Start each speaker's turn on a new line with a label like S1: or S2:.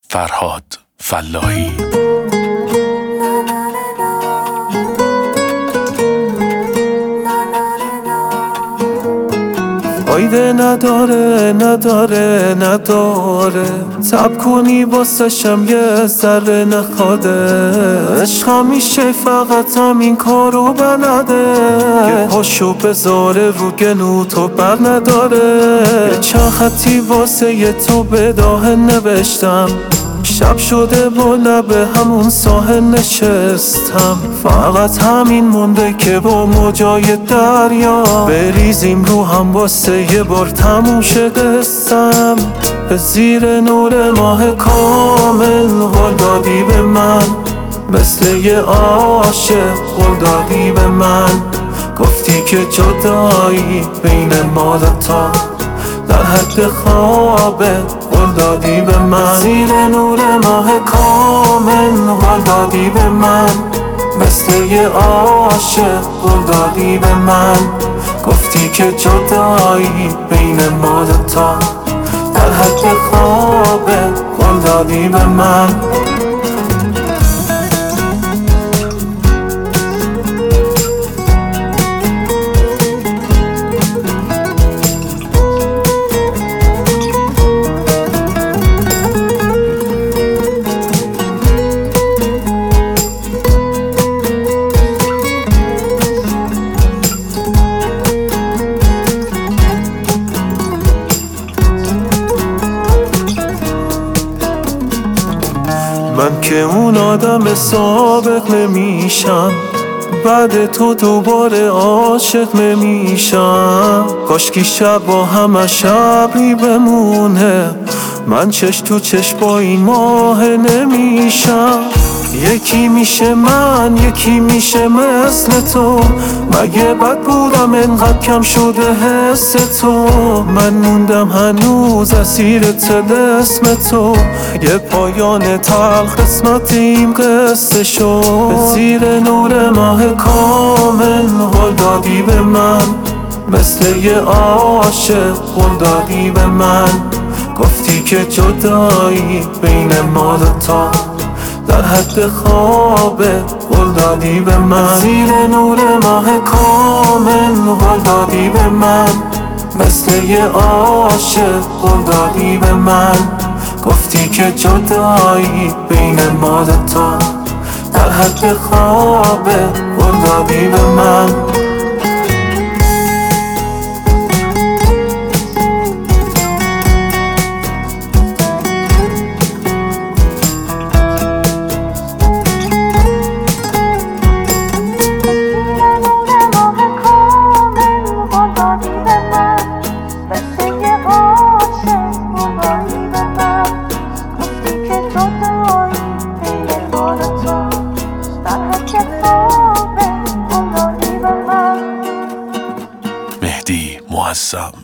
S1: فرهاد فلاحی.
S2: فایده نداره تب کنی واسشم یه ذره نخواده. عشق همیشه فقط همین کارو بلده که پاشو بذاره رو گلو تو بر نداره. یه چند خطی واسه ی تو به داهن نوشتم، شب شده با لب همون ساحل نشستم. فقط همین مونده که با موجای دریا بریزیم رو هم واسه یه بار تموم شه قصم. به زیر نور ماه کامل قول دادی به من، مثل یه عاشق قول دادی به من. گفتی که جدایی بین ما دوتا در حد خوابه قول دادی به من. زیر نور ماه کامل قول دادی به من، مثل یه عاشق قول دادی به من. گفتی که جدایی بین ما دوتا در حد خوابه قول دادی به من. من که اون آدم سابق نمیشم، بعد تو دوباره عاشق نمیشم. کاشکی شب با همه شبی بمونه، من چش تو چش با این ماه نمیشم. یکی میشه من، یکی میشه مثل تو. مگه بد بودم انقدر کم شده حس تو؟ من موندم هنوز اسیر طلسم تو، یه پایان تلخ قسمت این قصه شو. به زیر نور ماه کامل قول دادی به من، مثل یه عاشق قول دادی به من. گفتی که جدایی بین ما دوتا در حد خوابه قول دادی به من. زیر نور ماه کامل قول دادی به من، مثل یه عاشق قول دادی به من. گفتی که جدایی بین ما دوتا در حد خوابه قول دادی به من.
S1: مهدی معظم.